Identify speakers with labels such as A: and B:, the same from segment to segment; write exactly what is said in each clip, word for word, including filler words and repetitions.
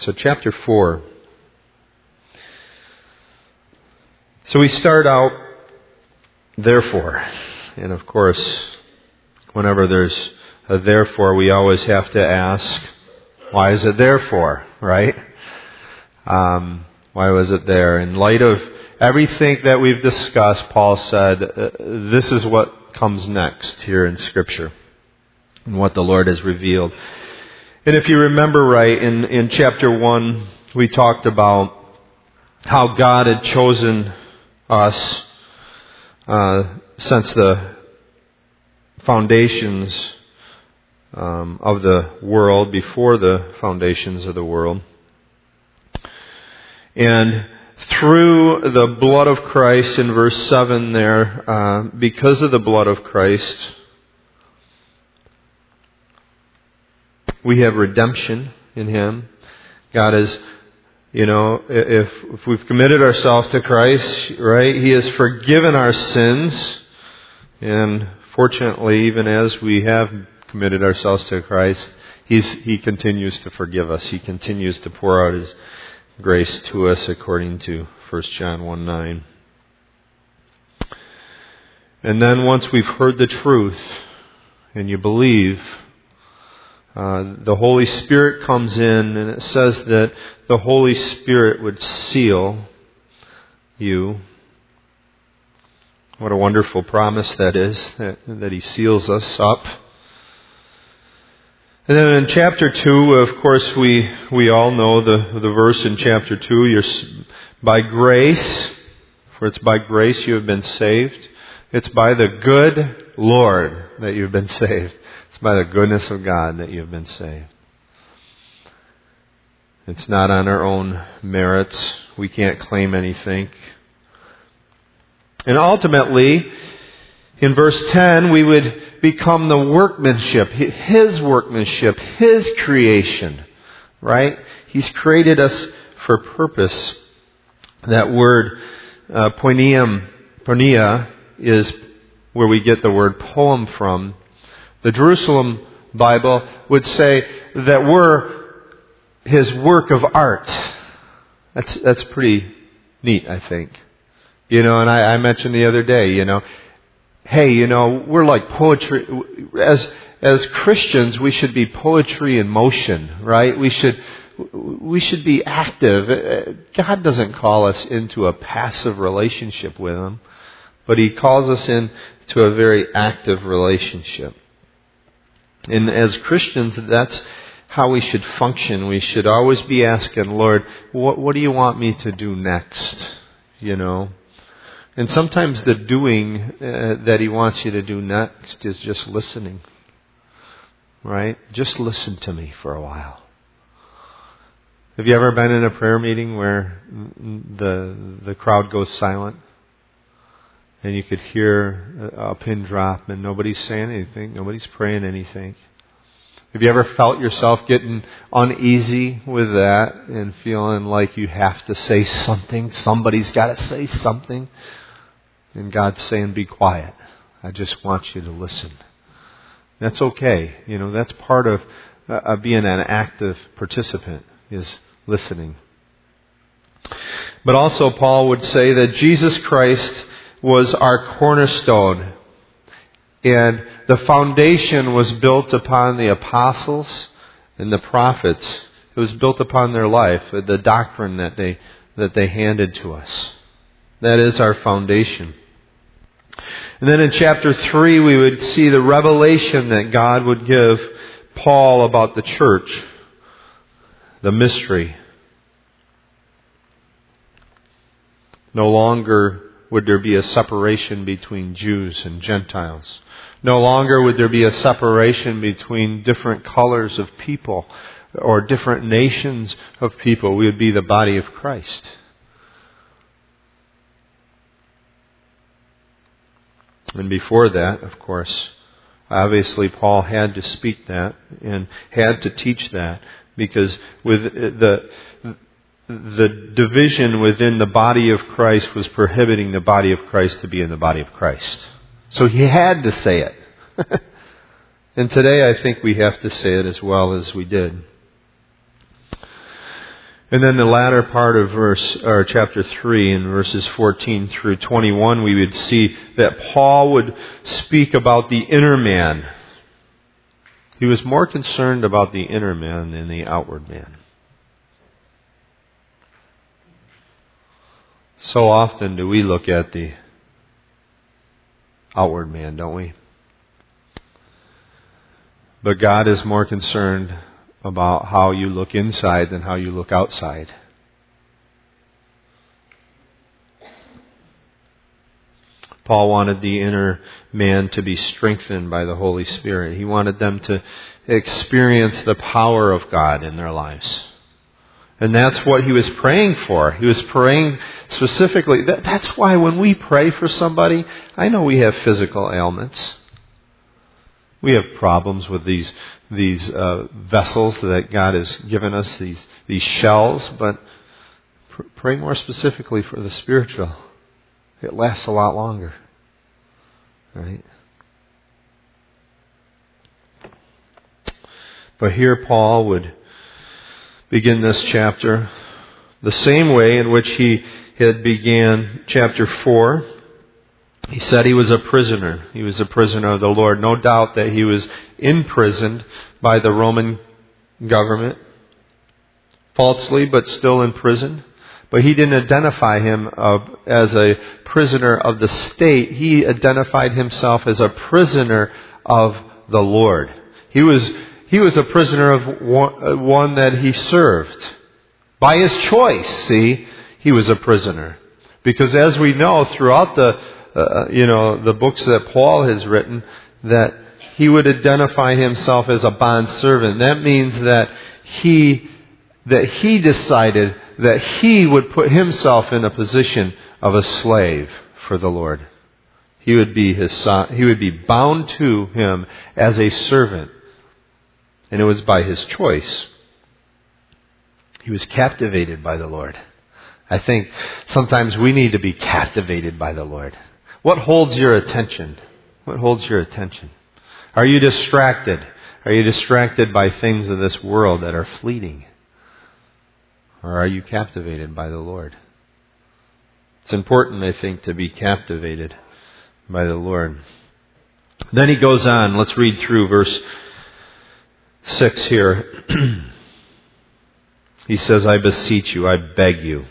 A: So chapter four. So we start out, therefore. And of course, whenever there's a therefore, we always have to ask, why is it therefore, right? Um, why was it there? In light of everything that we've discussed, Paul said, uh, this is what comes next here in Scripture and what the Lord has revealed. And if you remember right, in, in chapter one, we talked about how God had chosen us uh, since the foundations um, of the world, before the foundations of the world. And through the blood of Christ, in verse seven there, uh, because of the blood of Christ, we have redemption in Him. God is, you know, if, if we've committed ourselves to Christ, right, He has forgiven our sins. And fortunately, even as we have committed ourselves to Christ, He's, He continues to forgive us. He continues to pour out His grace to us according to First John one nine. And then once we've heard the truth and you believe, Uh, the Holy Spirit comes in, and it says that the Holy Spirit would seal you. What a wonderful promise that is, that, that He seals us up. And then in chapter two, of course, we, we all know the, the verse in chapter two, you're by grace, for it's by grace you have been saved. It's by the good Lord that you've been saved. It's by the goodness of God that you've been saved. It's not on our own merits. We can't claim anything. And ultimately, in verse ten, we would become the workmanship, His workmanship, His creation, right? He's created us for purpose. That word, uh, poineum, poinia, is where we get the word poem from. The Jerusalem Bible would say that we're His work of art. That's that's pretty neat, I think. You know, and I, I mentioned the other day, you know, hey, you know, we're like poetry. As as Christians, we should be poetry in motion, right? We should we should be active. God doesn't call us into a passive relationship with Him, but He calls us into a very active relationship. And as Christians, that's how we should function. We should always be asking, Lord, what, what do you want me to do next? You know? And sometimes the doing uh, that He wants you to do next is just listening. Right? Just listen to me for a while. Have you ever been in a prayer meeting where the the crowd goes silent? And you could hear a pin drop and nobody's saying anything. Nobody's praying anything. Have you ever felt yourself getting uneasy with that and feeling like you have to say something? Somebody's got to say something. And God's saying, be quiet. I just want you to listen. That's okay. You know, that's part of uh, being an active participant, is listening. But also Paul would say that Jesus Christ was our cornerstone. And the foundation was built upon the apostles and the prophets. It was built upon their life, the doctrine that they that they handed to us. That is our foundation. And then in chapter three, we would see the revelation that God would give Paul about the church. The mystery. No longer would there be a separation between Jews and Gentiles. No longer would there be a separation between different colors of people or different nations of people. We would be the body of Christ. And before that, of course, obviously Paul had to speak that and had to teach that, because with the the division within the body of Christ was prohibiting the body of Christ to be in the body of Christ. So he had to say it. And today I think we have to say it as well as we did. And then the latter part of verse or chapter three, in verses fourteen through twenty-one, we would see that Paul would speak about the inner man. He was more concerned about the inner man than the outward man. So often do we look at the outward man, don't we? But God is more concerned about how you look inside than how you look outside. Paul wanted the inner man to be strengthened by the Holy Spirit. He wanted them to experience the power of God in their lives. And that's what he was praying for. He was praying specifically. That, that's why when we pray for somebody, I know we have physical ailments. We have problems with these these uh, vessels that God has given us, these these shells, but pr- pray more specifically for the spiritual. It lasts a lot longer, right? But here Paul would begin this chapter the same way in which he had began chapter four. He said he was a prisoner. He was a prisoner of the Lord. No doubt that he was imprisoned by the Roman government, falsely, but still in prison. But he didn't identify him uh, as a prisoner of the state. He identified himself as a prisoner of the Lord. He was he was a prisoner of one, one that he served. By his choice, see, he was a prisoner. Because as we know throughout the Uh, you know, the books that Paul has written, that he would identify himself as a bondservant. That means that he, that he decided that he would put himself in a position of a slave for the Lord. He would be his son, he would be bound to him as a servant. And it was by his choice. He was captivated by the Lord. I think sometimes we need to be captivated by the Lord. What holds your attention? What holds your attention? Are you distracted? Are you distracted by things of this world that are fleeting? Or are you captivated by the Lord? It's important, I think, to be captivated by the Lord. Then he goes on. Let's read through verse six here. He says, I beseech you, I beg you,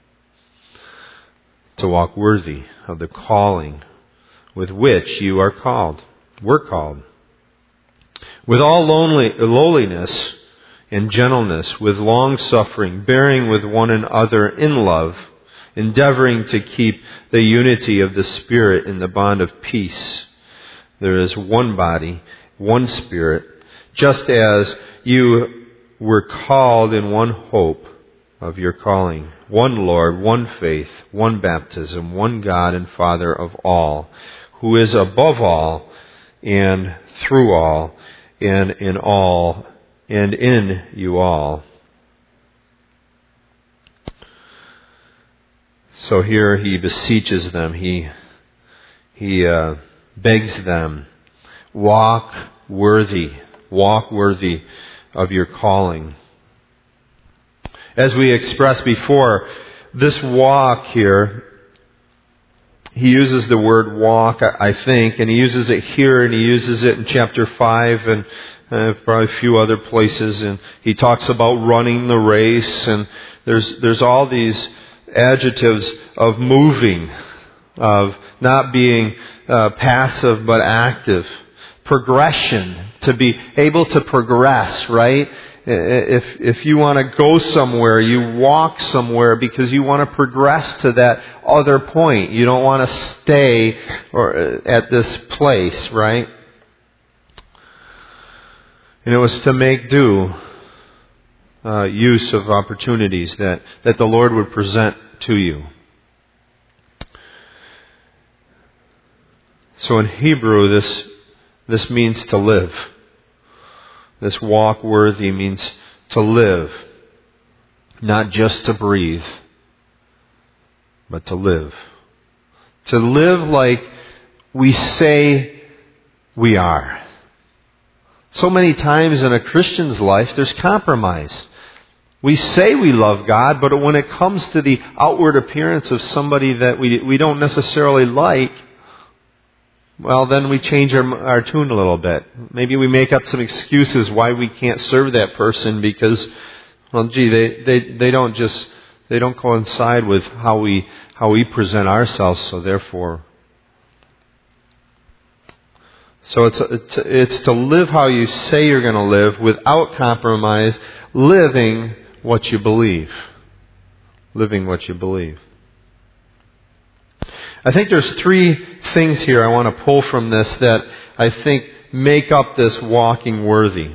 A: to walk worthy of the calling with which you are called, were called, with all lonely, lowliness and gentleness, with long suffering, bearing with one another in love, endeavoring to keep the unity of the Spirit in the bond of peace. There is one body, one Spirit, just as you were called in one hope of your calling. One Lord, one faith, one baptism, one God and Father of all, who is above all and through all and in all and in you all. So here he beseeches them. He he uh, begs them, walk worthy, walk worthy of your calling. As we expressed before, this walk here, he uses the word walk, I think, and he uses it here, and he uses it in chapter five, and uh, probably a few other places, and he talks about running the race, and there's there's all these adjectives of moving, of not being uh, passive but active, progression, to be able to progress, right? If if you want to go somewhere, you walk somewhere because you want to progress to that other point. You don't want to stay or at this place, right? And it was to make due uh, use of opportunities that, that the Lord would present to you. So in Hebrew, this this means to live. This walk worthy means to live, not just to breathe, but to live. To live like we say we are. So many times in a Christian's life, there's compromise. We say we love God, but when it comes to the outward appearance of somebody that we we don't necessarily like, well, then we change our, our tune a little bit. Maybe we make up some excuses why we can't serve that person because, well, gee, they, they, they don't just, they don't coincide with how we, how we present ourselves, so therefore. So it's, it's, it's to live how you say you're going to live without compromise, living what you believe. Living what you believe. I think there's three things here I want to pull from this that I think make up this walking worthy,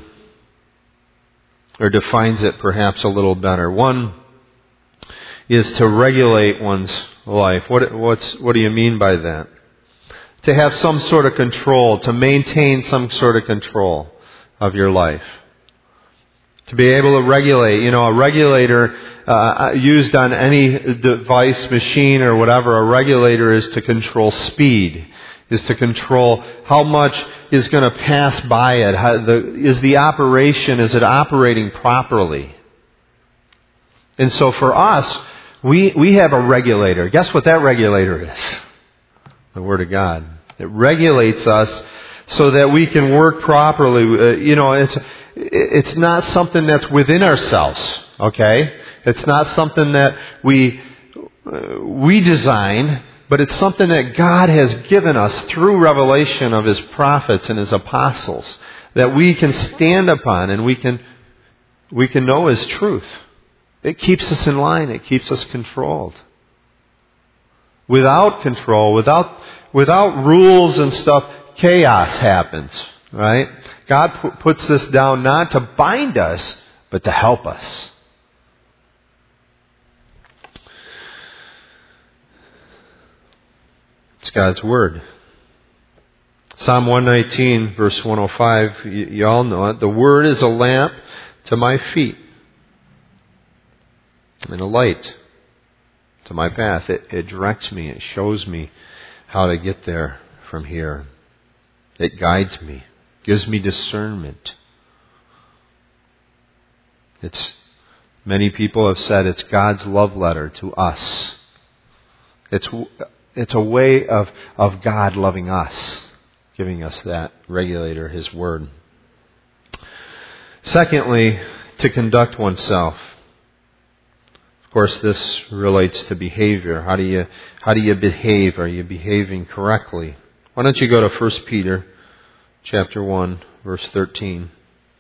A: or defines it perhaps a little better. One is to regulate one's life. What, what's, what do you mean by that? To have some sort of control, to maintain some sort of control of your life. To be able to regulate, you know, a regulator uh, used on any device, machine, or whatever, a regulator is to control speed, is to control how much is going to pass by it. How the, is the operation, is it operating properly? And so for us, we, we have a regulator. Guess what that regulator is? The Word of God. It regulates us so that we can work properly. Uh, you know, it's it's not something that's within ourselves, okay? It's not something that we uh, we design, but it's something that God has given us through revelation of His prophets and His apostles that we can stand upon and we can we can know as truth. It keeps us in line. It keeps us controlled. Without control, without without rules and stuff, chaos happens, right? God p- puts this down not to bind us, but to help us. It's God's Word. Psalm one nineteen, verse one oh five, you, you all know it. The Word is a lamp to my feet and a light to my path. It, it directs me. It shows me how to get there from here. It guides me. Gives me discernment. It's, many people have said it's God's love letter to us. It's, it's a way of, of God loving us, giving us that regulator, His Word. Secondly, to conduct oneself. Of course, this relates to behavior. How do you, how do you behave? Are you behaving correctly? Why don't you go to First Peter chapter one, verse thirteen.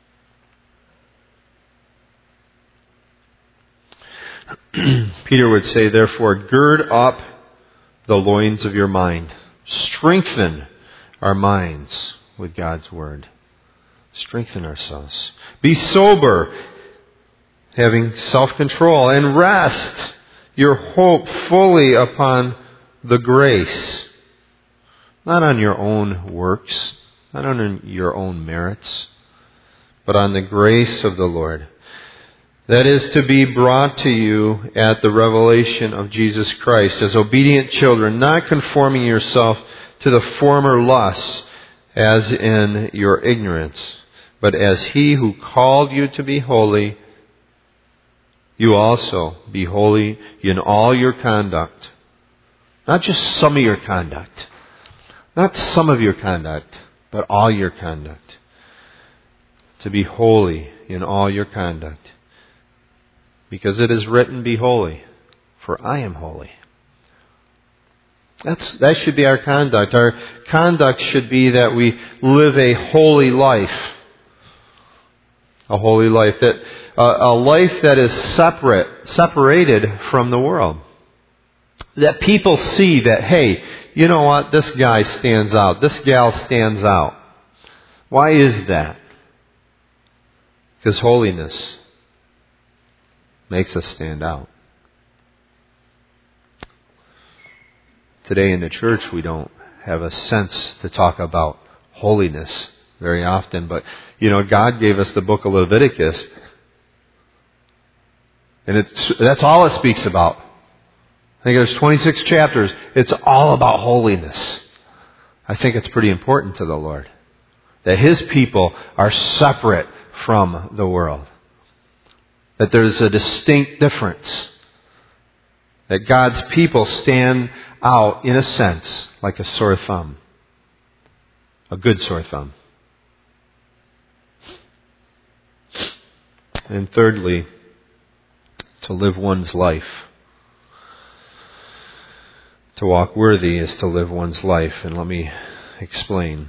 A: Peter would say, therefore, gird up the loins of your mind. Strengthen our minds with God's Word. Strengthen ourselves. Be sober, having self-control, and rest your hope fully upon the grace. Not on your own works, not on your own merits, but on the grace of the Lord. That is to be brought to you at the revelation of Jesus Christ as obedient children, not conforming yourself to the former lusts as in your ignorance, but as He who called you to be holy, you also be holy in all your conduct. Not just some of your conduct. Not some of your conduct, but all your conduct. To be holy in all your conduct. Because it is written, be holy, for I am holy. That's, that should be our conduct. Our conduct should be that we live a holy life. A holy life. That uh, a life that is separate, separated from the world. That people see that, hey, you know what? This guy stands out. This gal stands out. Why is that? Because holiness makes us stand out. Today in the church, we don't have a sense to talk about holiness very often. But, you know, God gave us the book of Leviticus. And it's, that's all it speaks about. I think there's twenty-six chapters. It's all about holiness. I think it's pretty important to the Lord. That His people are separate from the world. That there's a distinct difference. That God's people stand out, in a sense, like a sore thumb. A good sore thumb. And thirdly, to live one's life. To walk worthy is to live one's life. And let me explain.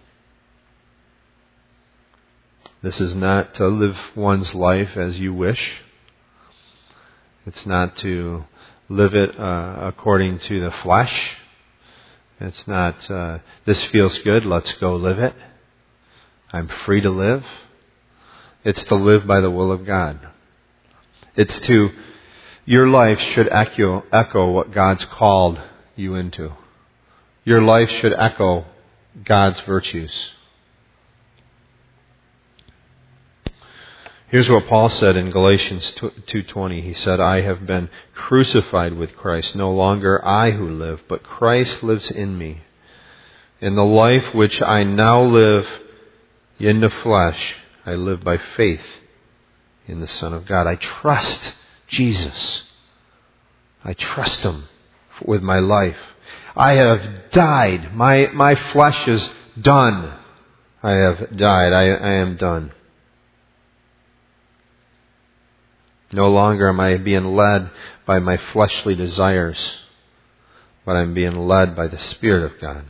A: This is not to live one's life as you wish. It's not to live it uh, according to the flesh. It's not, uh, this feels good, let's go live it. I'm free to live. It's to live by the will of God. It's to, your life should echo, echo what God's called you into. Your life should echo God's virtues. Here's what Paul said in Galatians two twenty. He said, I have been crucified with Christ. No longer I who live, but Christ lives in me. In the life which I now live in the flesh, I live by faith in the Son of God. I trust Jesus. I trust Him with my life. I have died. My, my flesh is done. I have died. I, I am done. No longer am I being led by my fleshly desires, but I'm being led by the Spirit of God.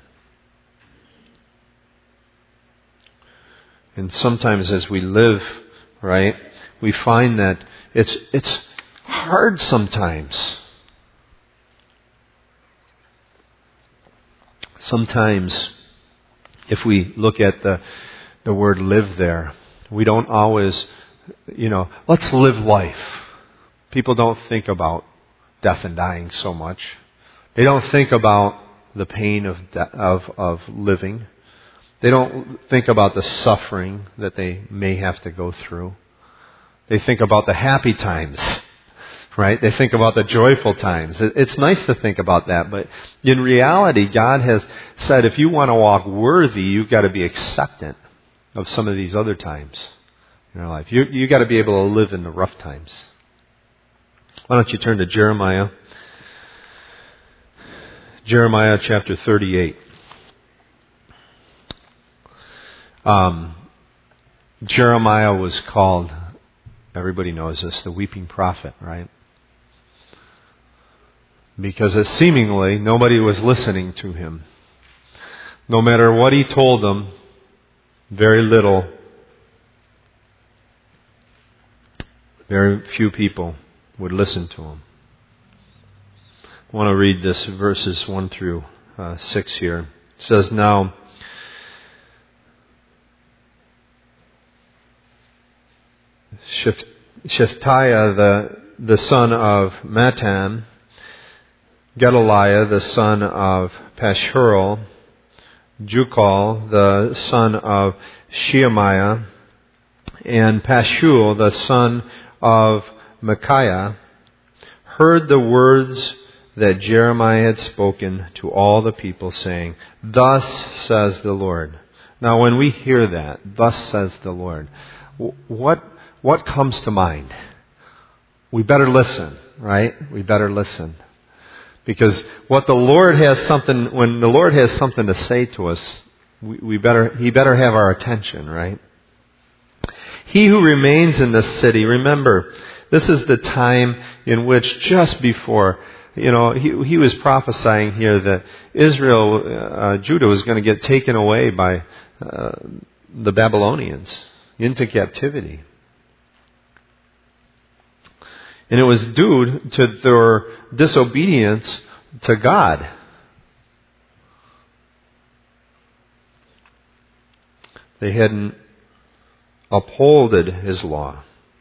A: And sometimes as we live, right, we find that it's it's hard sometimes. Sometimes, if we look at the the word live there, we don't always, you know, let's live life. People don't think about death and dying so much. They don't think about the pain of de- of of living. They don't think about the suffering that they may have to go through. They think about the happy times, right? They think about the joyful times. It's nice to think about that, but in reality, God has said if you want to walk worthy, you've got to be acceptant of some of these other times in your life. You you got to be able to live in the rough times. Why don't you turn to Jeremiah? Jeremiah chapter thirty-eight. Um, Jeremiah was called, everybody knows this, the weeping prophet, right? Because it seemingly nobody was listening to him. No matter what he told them, very little, very few people would listen to him. I want to read this verses one through uh, six here. It says, Now, Shephatiah, the, the son of Mattan, Gedaliah, the son of Pashhurel, Jukal, the son of Shemaiah, and Pashhul, the son of Micaiah, heard the words that Jeremiah had spoken to all the people, saying, Thus says the Lord. Now when we hear that, thus says the Lord, what what comes to mind? We better listen, right? We better listen. Because what the Lord has something, when the Lord has something to say to us, we, we better, He better have our attention, right? He who remains in this city, remember, this is the time in which just before, you know, he, he was prophesying here that Israel, uh, Judah was going to get taken away by uh, the Babylonians into captivity. And it was due to their disobedience to God. They hadn't upholded His law.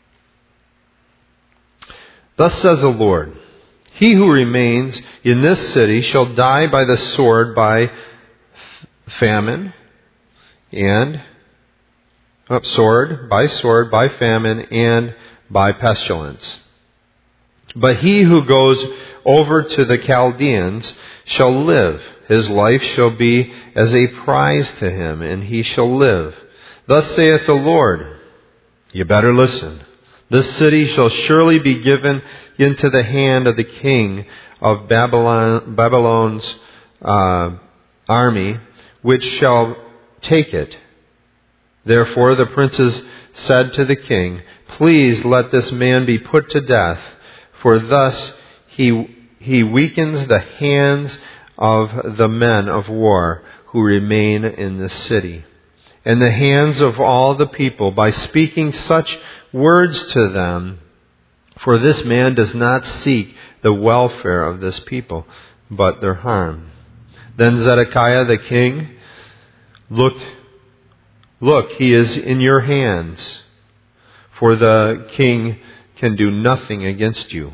A: Thus says the Lord, He who remains in this city shall die by the sword, by famine, and uh, sword, by sword, by famine, and by pestilence. But he who goes over to the Chaldeans shall live. His life shall be as a prize to him, and he shall live. Thus saith the Lord. You better listen. This city shall surely be given into the hand of the king of Babylon, Babylon's uh, army, which shall take it. Therefore the princes said to the king, Please let this man be put to death, for thus he, he weakens the hands of the men of war who remain in the city, and the hands of all the people, by speaking such words to them. For this man does not seek the welfare of this people, but their harm. Then Zedekiah the king looked, Look, he is in your hands, for the king can do nothing against you.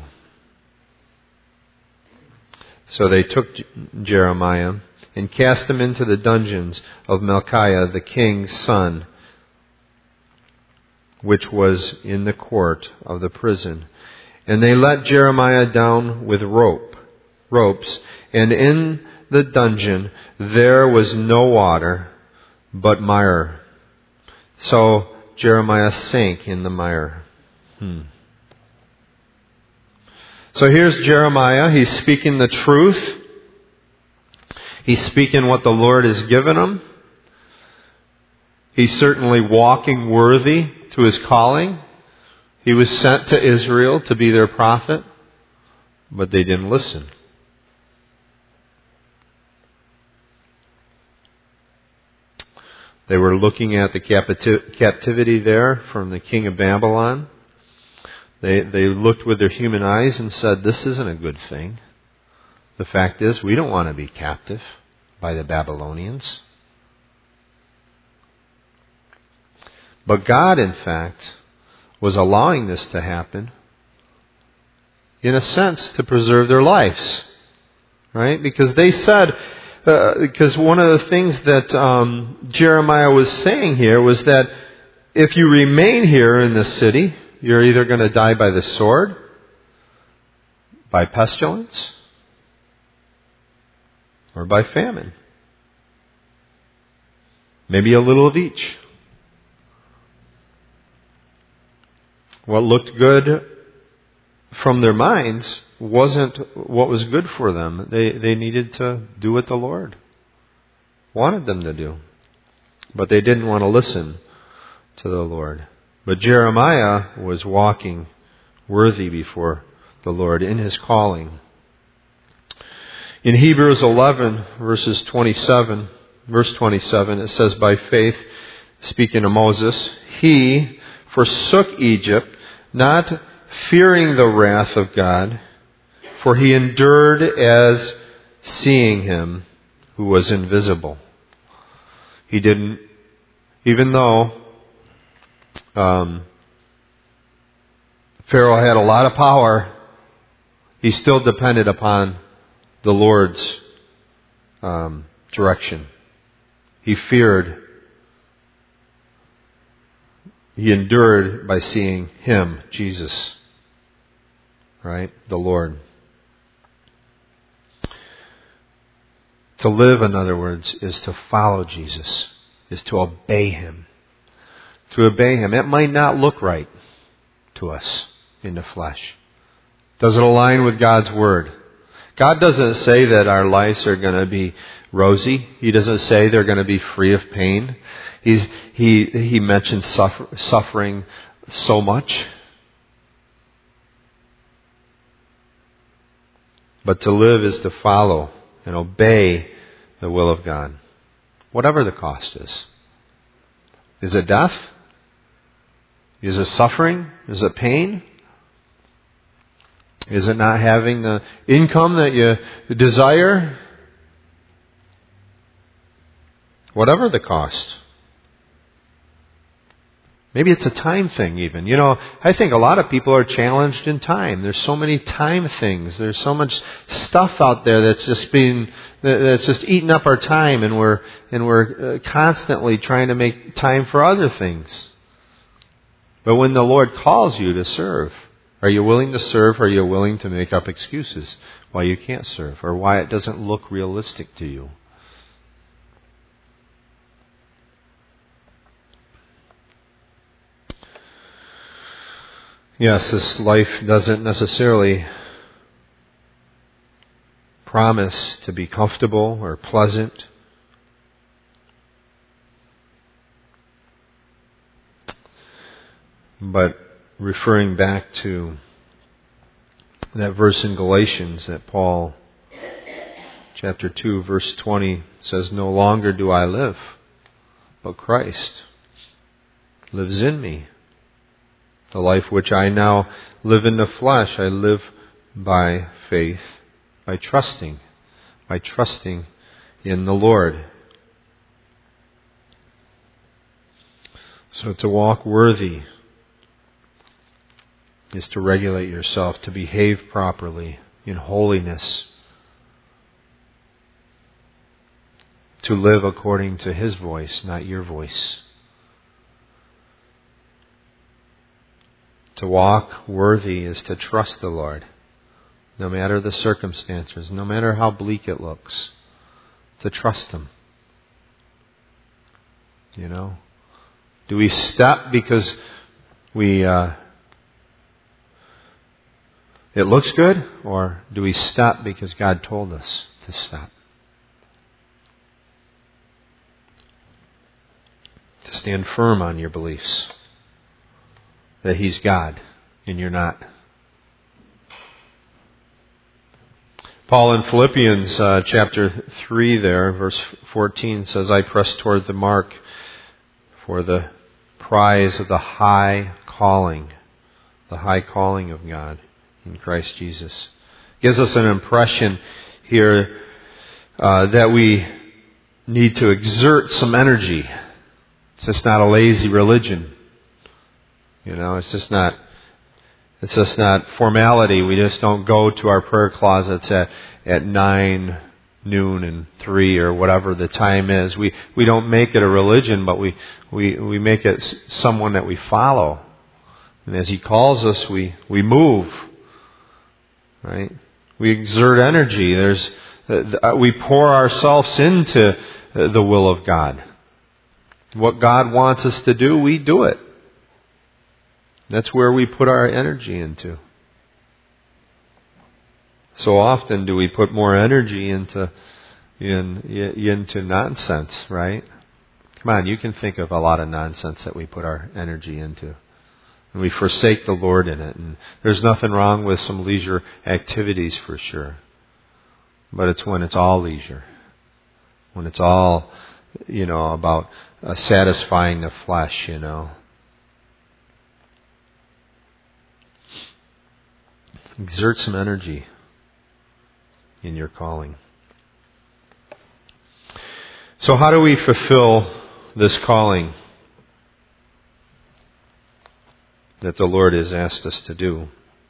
A: So they took Jeremiah and cast him into the dungeons of Malchiah, the king's son, which was in the court of the prison. And they let Jeremiah down with rope, ropes, and in the dungeon there was no water, but mire. So Jeremiah sank in the mire. Hmm. So here's Jeremiah. He's speaking the truth. He's speaking what the Lord has given him. He's certainly walking worthy to his calling. He was sent to Israel to be their prophet, but they didn't listen. They were looking at the capti- captivity there from the king of Babylon. They, they looked with their human eyes and said, This isn't a good thing. The fact is, we don't want to be captive by the Babylonians. But God, in fact, was allowing this to happen, in a sense, to preserve their lives. Right? Because they said, uh, because one of the things that um, Jeremiah was saying here was that if you remain here in the city, you're either going to die by the sword, by pestilence, or by famine. Maybe a little of each. What looked good from their minds wasn't what was good for them. They they needed to do what the Lord wanted them to do. But they didn't want to listen to the Lord. But Jeremiah was walking worthy before the Lord in his calling. In Hebrews eleven, verses twenty-seven, verse twenty-seven, it says, By faith, speaking of Moses, he forsook Egypt, not fearing the wrath of God, for he endured as seeing him who was invisible. He didn't, even though um, Pharaoh had a lot of power, he still depended upon the Lord's um, direction. He feared. He endured by seeing him, Jesus. Right? The Lord. To live, in other words, is to follow Jesus, is to obey him. To obey him. It might not look right to us in the flesh. Does it align with God's Word? God doesn't say that our lives are going to be rosy. He doesn't say they're going to be free of pain. He's, he, he mentions suffer, suffering so much. But to live is to follow and obey the will of God, whatever the cost is. Is it death? Is it suffering? Is it pain? Is it not having the income that you desire? Whatever the cost. Maybe it's a time thing even. You know, I think a lot of people are challenged in time. There's so many time things. There's so much stuff out there that's just being, that's just eating up our time, and we're, and we're constantly trying to make time for other things. But when the Lord calls you to serve, are you willing to serve, or are you willing to make up excuses why you can't serve, or why it doesn't look realistic to you? Yes, this life doesn't necessarily promise to be comfortable or pleasant. But referring back to that verse in Galatians that Paul, chapter two, verse twenty, says, "No longer do I live, but Christ lives in me. The life which I now live in the flesh, I live by faith, by trusting, by trusting in the Lord." So to walk worthy is to regulate yourself, to behave properly in holiness, to live according to His voice, not your voice. To walk worthy is to trust the Lord, no matter the circumstances, no matter how bleak it looks, to trust Him. You know? Do we step because we uh, it looks good, or do we step because God told us to step? To stand firm on your beliefs that He's God and you're not. Paul in Philippians uh, chapter three there, verse fourteen says, "I press toward the mark for the prize of the high calling," the high calling of God in Christ Jesus. Gives us an impression here uh, that we need to exert some energy. It's just not a lazy religion. You know, it's just not, it's just not formality. We just don't go to our prayer closets at, at nine, noon, and three, or whatever the time is. We, we don't make it a religion, but we, we, we make it someone that we follow. And as He calls us, we, we move. Right? We exert energy. There's, we pour ourselves into the will of God. What God wants us to do, we do it. That's where we put our energy into. So often do we put more energy into in, into nonsense, right? Come on, you can think of a lot of nonsense that we put our energy into. And we forsake the Lord in it. And there's nothing wrong with some leisure activities for sure. But it's when it's all leisure. When it's all, you know, about uh, satisfying the flesh, you know. Exert some energy in your calling. So how do we fulfill this calling that the Lord has asked us to do?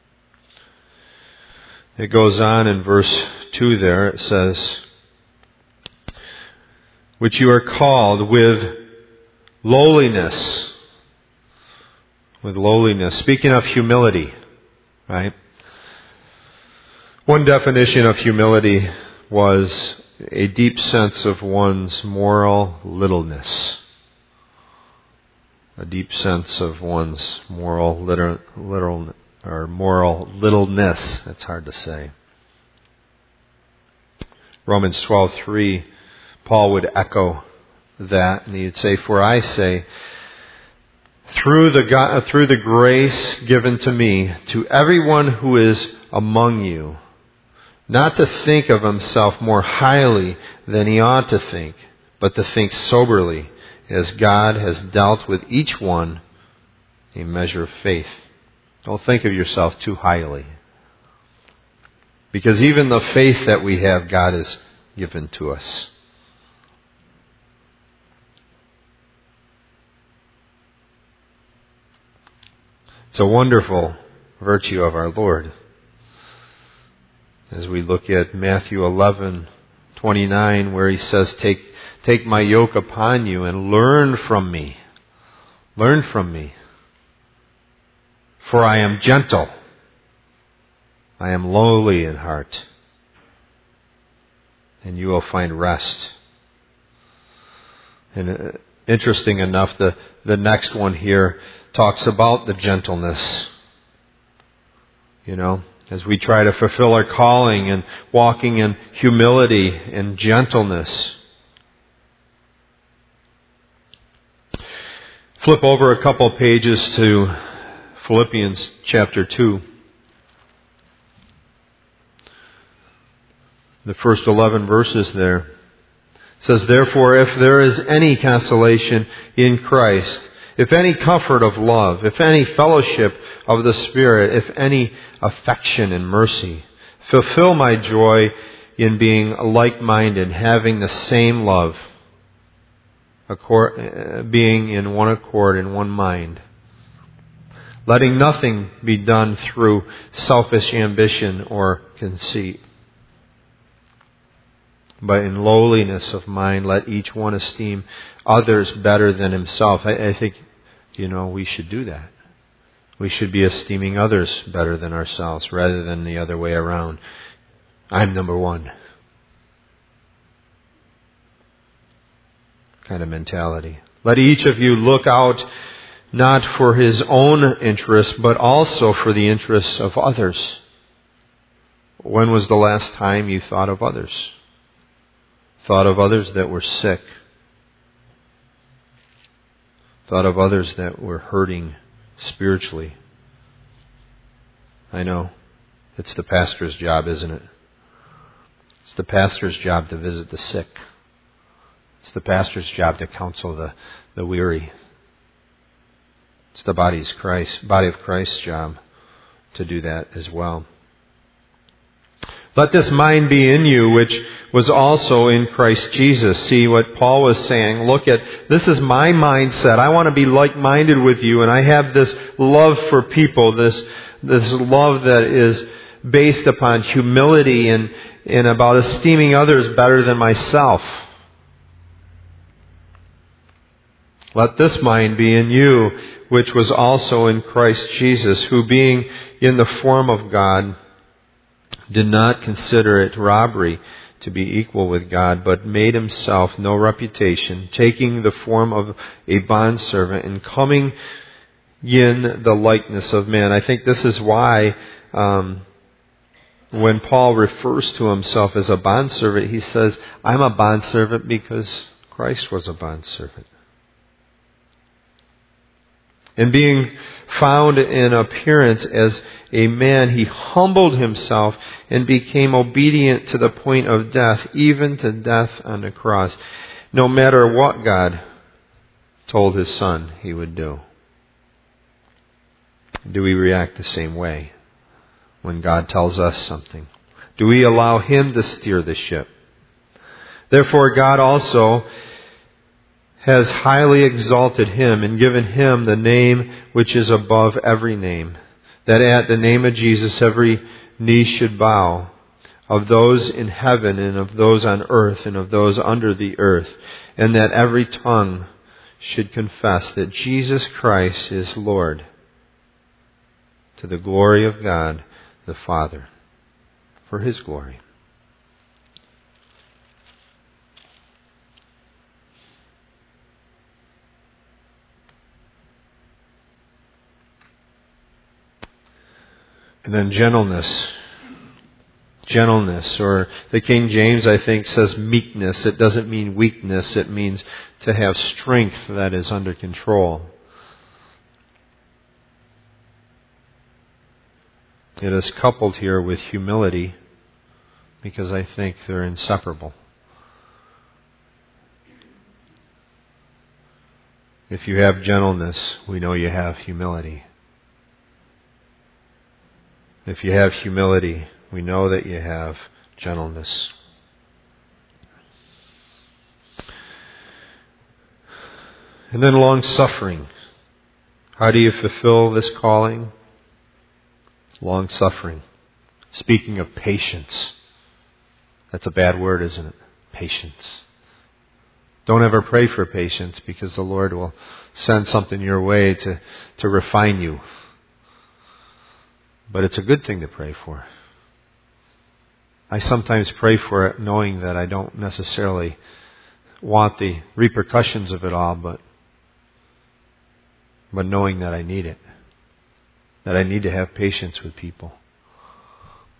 A: It goes on in verse two there. It says, "Which you are called with lowliness." With lowliness. Speaking of humility, right? One definition of humility was a deep sense of one's moral littleness. A deep sense of one's moral literal, literal or moral littleness. That's hard to say. Romans twelve three, Paul would echo that, and he'd say, "For I say, through the God, through the grace given to me, to everyone who is among you, not to think of himself more highly than he ought to think, but to think soberly, as God has dealt with each one a measure of faith." Don't think of yourself too highly. Because even the faith that we have, God has given to us. It's a wonderful virtue of our Lord. As we look at Matthew eleven twenty-nine, where He says, Take, take my yoke upon you and learn from me. Learn from me. For I am gentle. I am lowly in heart. And you will find rest. And uh, interesting enough, the, the next one here talks about the gentleness You know, as we try to fulfill our calling and walking in humility and gentleness. Flip over a couple pages to Philippians chapter two. The first eleven verses there. It says, "Therefore, if there is any consolation in Christ, if any comfort of love, if any fellowship of the Spirit, if any affection and mercy, fulfill my joy in being like-minded, having the same love, accord, being in one accord, in one mind. Letting nothing be done through selfish ambition or conceit. But in lowliness of mind, let each one esteem others better than himself." I, I think, you know, we should do that. We should be esteeming others better than ourselves rather than the other way around. I'm number one. Kind of mentality. Let each of you look out not for his own interests, but also for the interests of others. When was the last time you thought of others? Thought of others that were sick. Thought of others that were hurting spiritually. I know. It's the pastor's job, isn't it? It's the pastor's job to visit the sick. It's the pastor's job to counsel the, the weary. It's the body's Christ, body of Christ's job to do that as well. Let this mind be in you, which was also in Christ Jesus. See what Paul was saying. Look at, this is my mindset. I want to be like-minded with you, and I have this love for people, this this love that is based upon humility and, and about esteeming others better than myself. Let this mind be in you, which was also in Christ Jesus, who being in the form of God, did not consider it robbery to be equal with God, but made himself no reputation, taking the form of a bondservant and coming in the likeness of man. I think this is why um, when Paul refers to himself as a bondservant, he says, I'm a bondservant because Christ was a bondservant. And being found in appearance as a man, he humbled himself and became obedient to the point of death, even to death on the cross. No matter what God told his Son he would do. Do we react the same way when God tells us something? Do we allow him to steer the ship? Therefore, God also has highly exalted him and given him the name which is above every name, that at the name of Jesus every knee should bow, of those in heaven and of those on earth and of those under the earth, and that every tongue should confess that Jesus Christ is Lord, to the glory of God the Father, for his glory. And then gentleness. Gentleness, or the King James, I think, says meekness. It doesn't mean weakness. It means to have strength that is under control. It is coupled here with humility because I think they're inseparable. If you have gentleness, we know you have humility. If you have humility, we know that you have gentleness. And then long-suffering. How do you fulfill this calling? Long-suffering. Speaking of patience. That's a bad word, isn't it? Patience. Don't ever pray for patience because the Lord will send something your way to, to refine you. But it's a good thing to pray for. I sometimes pray for it knowing that I don't necessarily want the repercussions of it all, but but knowing that I need it. That I need to have patience with people.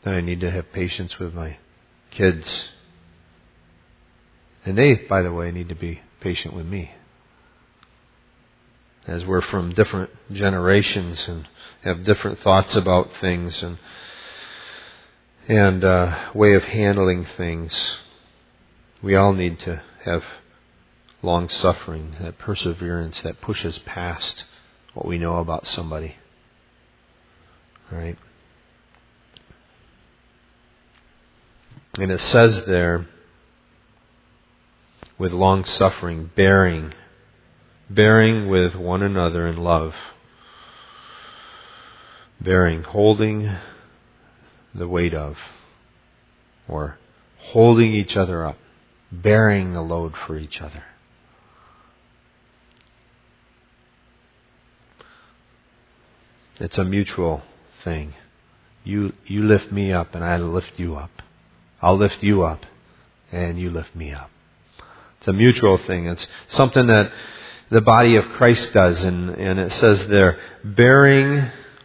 A: Then I need to have patience with my kids. And they, by the way, need to be patient with me. As we're from different generations and have different thoughts about things and and uh, way of handling things, we all need to have long suffering, that perseverance that pushes past what we know about somebody. Right? And it says there, with long suffering, bearing, bearing with one another in love. Bearing, holding the weight of, or holding each other up, bearing the load for each other. It's a mutual thing. You you lift me up and I lift you up. I'll lift you up and you lift me up. It's a mutual thing. It's something that the body of Christ does, and, and it says there, bearing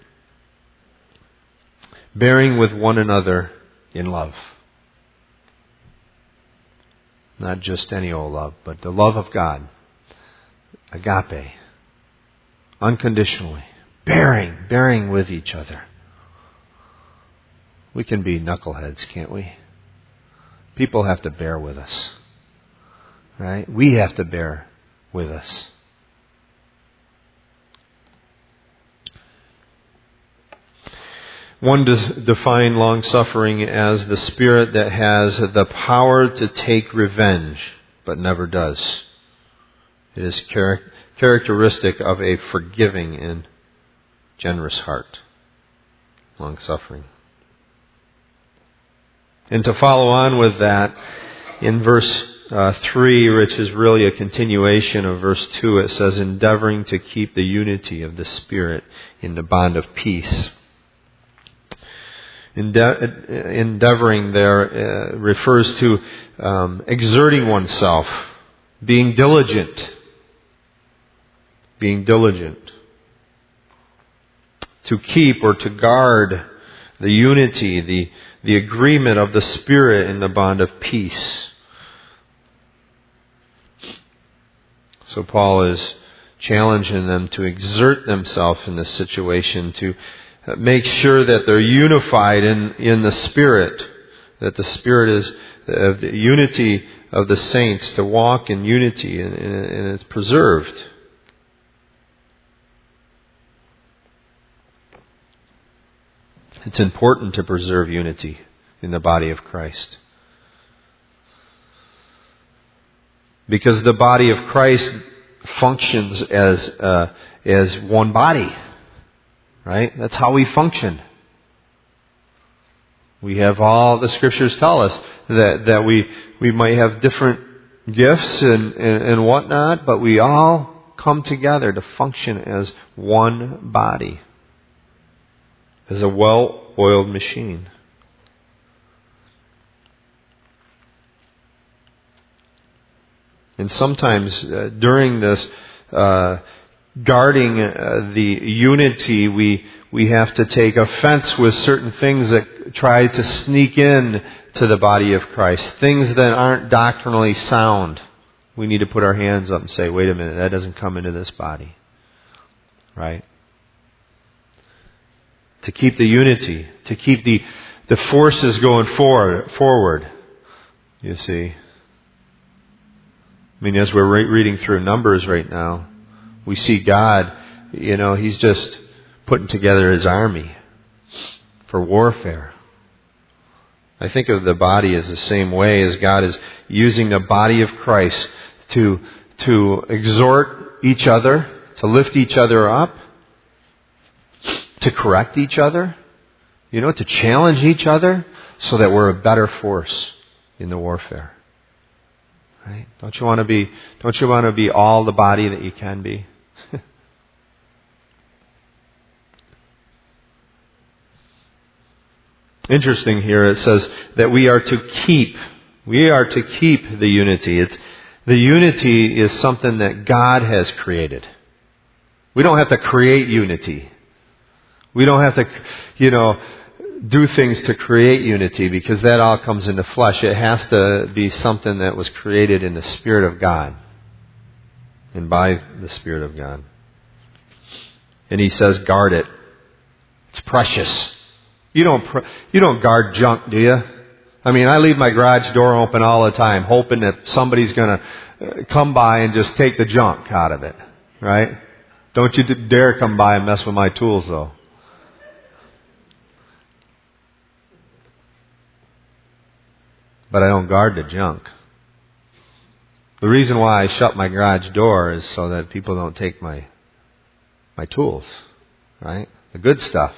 A: bearing with one another in love. Not just any old love, but the love of God. Agape. Unconditionally. Bearing, bearing with each other. We can be knuckleheads, can't we? People have to bear with us. Right? We have to bear with us. One does define long-suffering as the spirit that has the power to take revenge, but never does. It is char- characteristic of a forgiving and generous heart. Long-suffering. And to follow on with that, in verse uh, three, which is really a continuation of verse two, it says, endeavoring to keep the unity of the Spirit in the bond of peace. Ende- endeavoring there uh, refers to um, exerting oneself, being diligent. Being diligent. To keep or to guard the unity, the, the agreement of the Spirit in the bond of peace. So Paul is challenging them to exert themselves in this situation, to make sure that they're unified in, in the Spirit, that the Spirit is uh, the unity of the saints, to walk in unity, and, and it's preserved. It's important to preserve unity in the body of Christ. Because the body of Christ functions as uh, as one body. Right? That's how we function. We have all, the Scriptures tell us that, that we, we might have different gifts and, and, and whatnot, but we all come together to function as one body. As a well-oiled machine. And sometimes uh, during this uh, guarding uh, the unity, we we have to take offense with certain things that try to sneak in to the body of Christ. Things that aren't doctrinally sound. We need to put our hands up and say, wait a minute, that doesn't come into this body. Right? To keep the unity, to keep the, the forces going forward, forward, you see. I mean, as we're re- reading through Numbers right now, we see God, you know, He's just putting together His army for warfare. I think of the body as the same way as God is using the body of Christ to, to exhort each other, to lift each other up, to correct each other, you know, to challenge each other so that we're a better force in the warfare. Right? Don't you want to be, don't you want to be all the body that you can be? Interesting here, it says that we are to keep, we are to keep the unity. It's, the unity is something that God has created. We don't have to create unity. We don't have to, you know, do things to create unity, because that all comes into flesh. It has to be something that was created in the Spirit of God and by the Spirit of God. And he says, guard it. It's precious. You don't pr- you don't guard junk, do you? I mean, I leave my garage door open all the time, hoping that somebody's going to come by and just take the junk out of it, right? Don't you dare come by and mess with my tools, though. But I don't guard the junk. The reason why I shut my garage door is so that people don't take my my tools, right? The good stuff.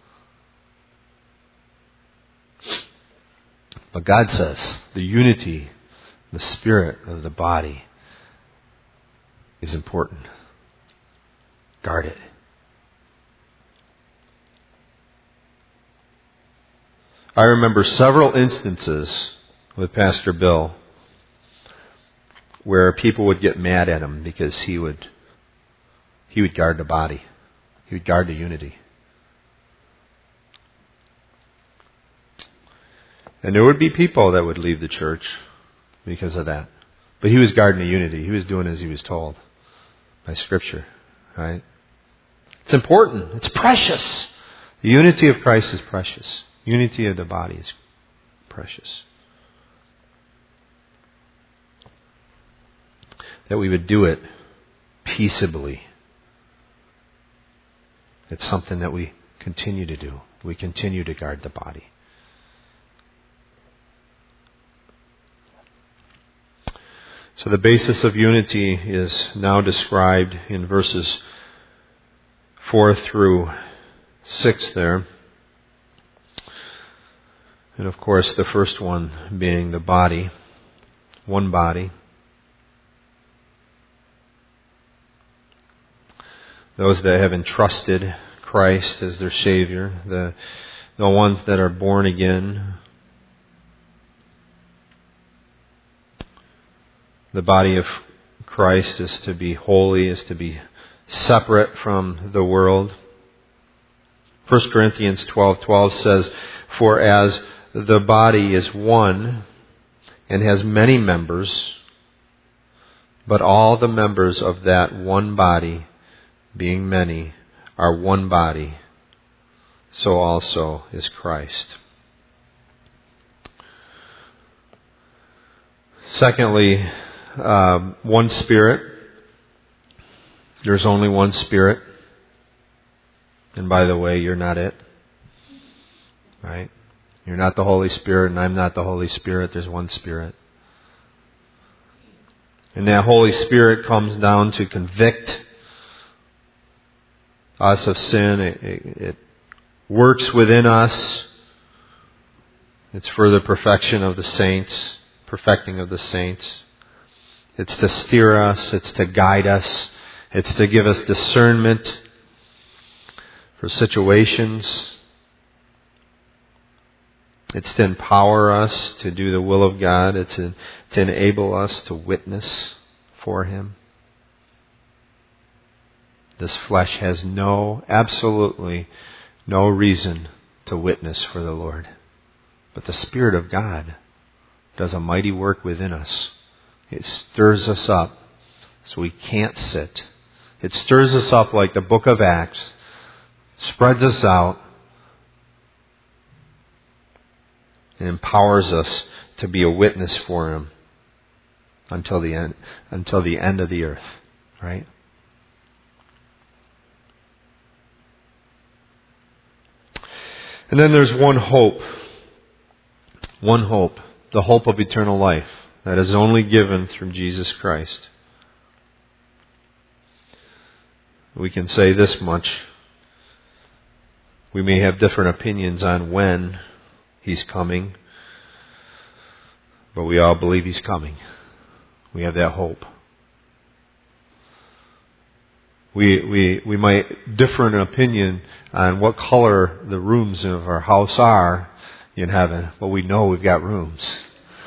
A: But God says the unity, the spirit of the body is important. Guard it. I remember several instances with Pastor Bill where people would get mad at him because he would he would guard the body. He would guard the unity. And there would be people that would leave the church because of that. But he was guarding the unity. He was doing as he was told by Scripture, right? It's important. It's precious. The unity of Christ is precious. Unity of the body is precious. That we would do it peaceably. It's something that we continue to do. We continue to guard the body. So the basis of unity is now described in verses four through six there. And of course the first one being the body. One body. Those that have entrusted Christ as their Savior. The, the ones that are born again. The body of Christ is to be holy, is to be separate from the world. First Corinthians twelve twelve says, "For as the body is one and has many members, but all the members of that one body, being many, are one body, so also is Christ." Secondly, Um, one Spirit. There's only one Spirit. And by the way, you're not it. Right? You're not the Holy Spirit, and I'm not the Holy Spirit. There's one Spirit. And that Holy Spirit comes down to convict us of sin. It, it, it works within us. It's for the perfection of the saints, perfecting of the saints. It's to steer us. It's to guide us. It's to give us discernment for situations. It's to empower us to do the will of God. It's to, to enable us to witness for Him. This flesh has no, absolutely no reason to witness for the Lord. But the Spirit of God does a mighty work within us. It stirs us up so we can't sit. It stirs us up like the book of Acts, spreads us out, and empowers us to be a witness for Him until the end, until the end of the earth, right? And then there's one hope. One hope. The hope of eternal life. That is only given through Jesus Christ. We can say this much. We may have different opinions on when He's coming, but we all believe He's coming. We have that hope. We we we might differ in opinion on what color the rooms of our house are in heaven, but we know we've got rooms.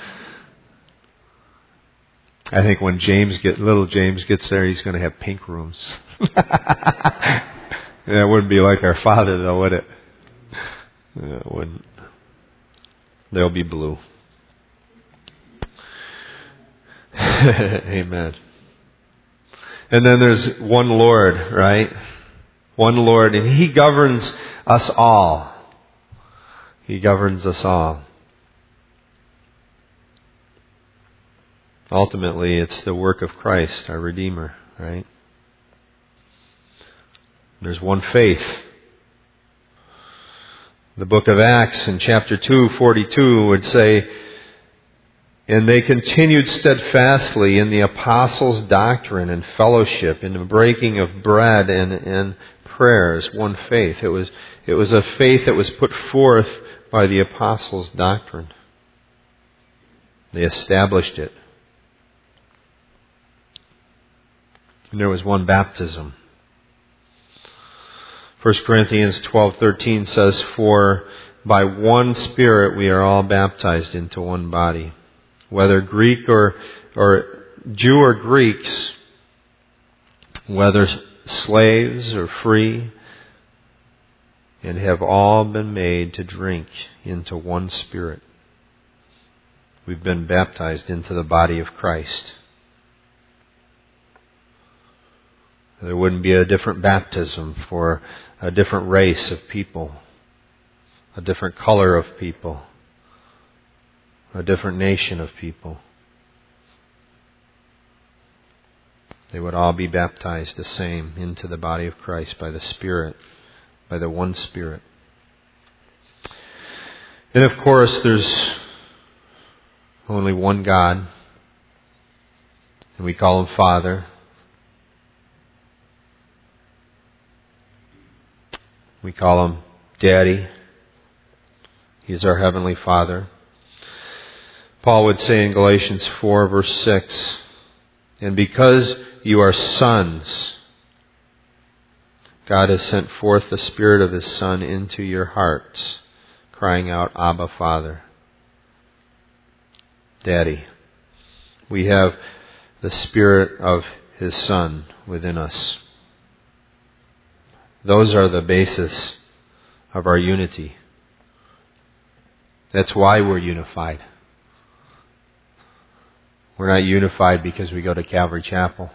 A: I think when James get little James gets there, he's going to have pink rooms. That wouldn't be like our Father, though, would it? Yeah, it wouldn't. They'll be blue. Amen. And then there's one Lord, right? One Lord, and He governs us all. He governs us all. Ultimately, it's the work of Christ, our Redeemer, right? There's one faith. The book of Acts in chapter two, forty-two would say, and they continued steadfastly in the apostles' doctrine and fellowship, in the breaking of bread and in prayers. One faith. It was, it was a faith that was put forth by the apostles' doctrine. They established it. And there was one baptism. First Corinthians twelve thirteen says, for by one Spirit we are all baptized into one body. Whether Greek or, or Jew or Greeks, whether slaves or free, and have all been made to drink into one Spirit. We've been baptized into the body of Christ. There wouldn't be a different baptism for a different race of people, a different color of people, a different nation of people. They would all be baptized the same into the body of Christ by the Spirit, by the one Spirit. And of course, there's only one God, and we call Him Father. We call Him Daddy. He's our Heavenly Father. Paul would say in Galatians four, verse six, and because you are sons, God has sent forth the Spirit of His Son into your hearts, crying out, Abba, Father. Daddy. We have the Spirit of His Son within us. Those are the basis of our unity. That's why we're unified. We're not unified because we go to Calvary Chapel.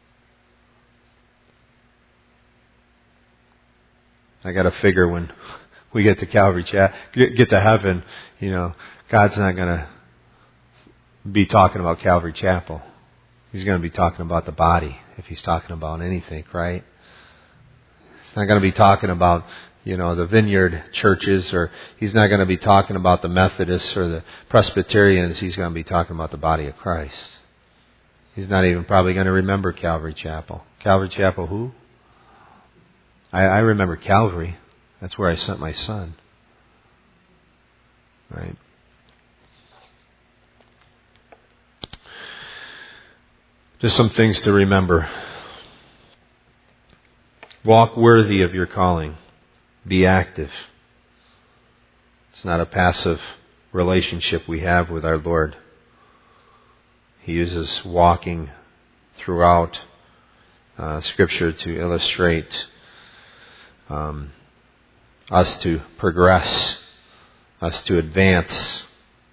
A: I got to figure when we get to Calvary Chapel, get to heaven, you know, God's not going to be talking about Calvary Chapel. He's going to be talking about the body, if He's talking about anything, right? He's not going to be talking about, you know, the Vineyard churches, or He's not going to be talking about the Methodists or the Presbyterians. He's going to be talking about the body of Christ. He's not even probably going to remember Calvary Chapel. Calvary Chapel who? I, I remember Calvary. That's where I sent my son. Right? Just some things to remember. Walk worthy of your calling. Be active. It's not a passive relationship we have with our Lord. He uses walking throughout uh, Scripture to illustrate um, us to progress, us to advance.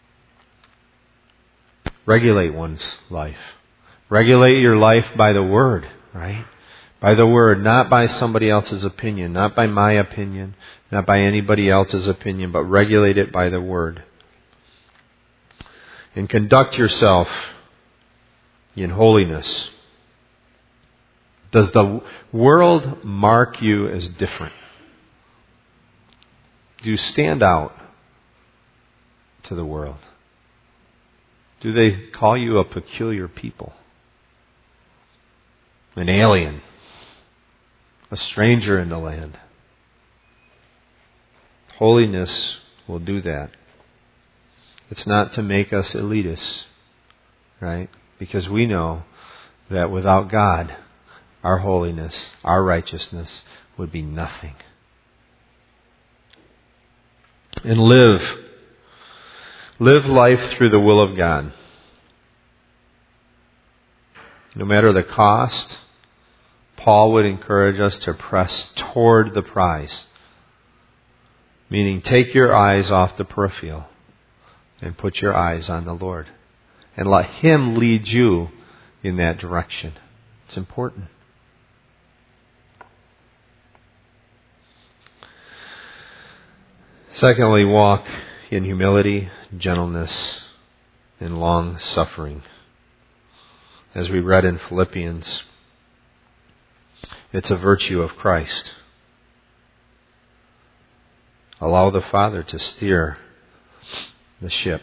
A: Regulate one's life. Regulate your life by the Word, right? By the Word, not by somebody else's opinion, not by my opinion, not by anybody else's opinion, but regulate it by the Word. And conduct yourself in holiness. Does the world mark you as different? Do you stand out to the world? Do they call you a peculiar people? An alien? A stranger in the land? Holiness will do that. It's not to make us elitists, right? Because we know that without God, our holiness, our righteousness would be nothing. And live. Live life through the will of God. No matter the cost, Paul would encourage us to press toward the prize. Meaning, take your eyes off the peripheral and put your eyes on the Lord. And let Him lead you in that direction. It's important. Secondly, walk in humility, gentleness, and long suffering. As we read in Philippians, it's a virtue of Christ. Allow the Father to steer the ship.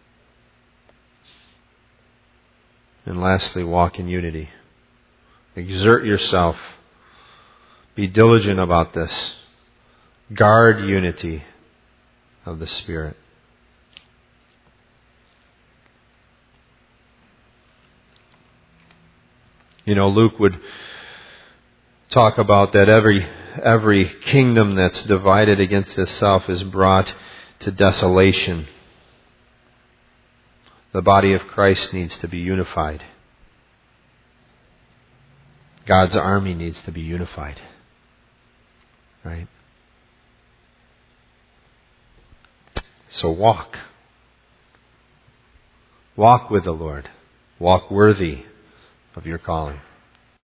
A: And lastly, walk in unity. Exert yourself. Be diligent about this. Guard unity of the Spirit. You know, Luke would talk about that every every kingdom that's divided against itself is brought to desolation. The body of Christ needs to be unified. God's army needs to be unified. Right? So walk. Walk with the Lord. Walk worthy of your calling.